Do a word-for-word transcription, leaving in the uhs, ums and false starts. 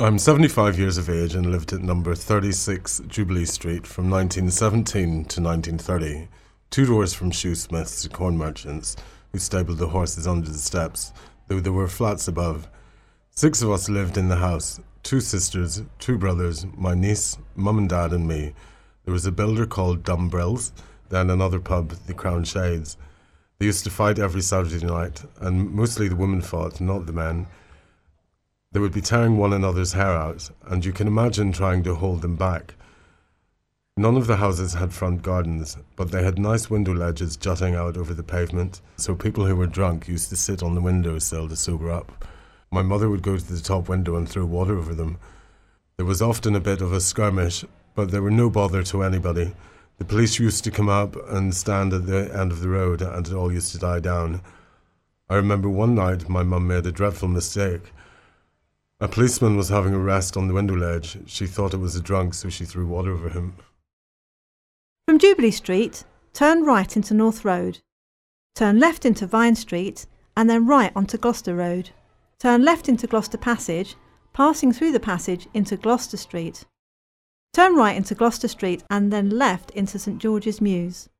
I'm seventy-five years of age and lived at number thirty-six Jubilee Street from nineteen seventeen to nineteen thirty, two doors from shoesmiths to corn merchants who stabled the horses under the steps, though there were flats above. Six of us lived in the house, two sisters, two brothers, my niece, mum and dad and me. There was a builder called Dumbrells, then another pub, the Crown Shades. They used to fight every Saturday night, and mostly the women fought, not the men. They would be tearing one another's hair out, and you can imagine trying to hold them back. None of the houses had front gardens, but they had nice window ledges jutting out over the pavement, so people who were drunk used to sit on the windowsill to sober up. My mother would go to the top window and throw water over them. There was often a bit of a skirmish, but they were no bother to anybody. The police used to come up and stand at the end of the road, and it all used to die down. I remember one night my mum made a dreadful mistake. A policeman was having a rest on the window ledge. She thought it was a drunk, so she threw water over him. From Jubilee Street, turn right into North Road. Turn left into Vine Street and then right onto Gloucester Road. Turn left into Gloucester Passage, passing through the passage into Gloucester Street. Turn right into Gloucester Street and then left into St George's Mews.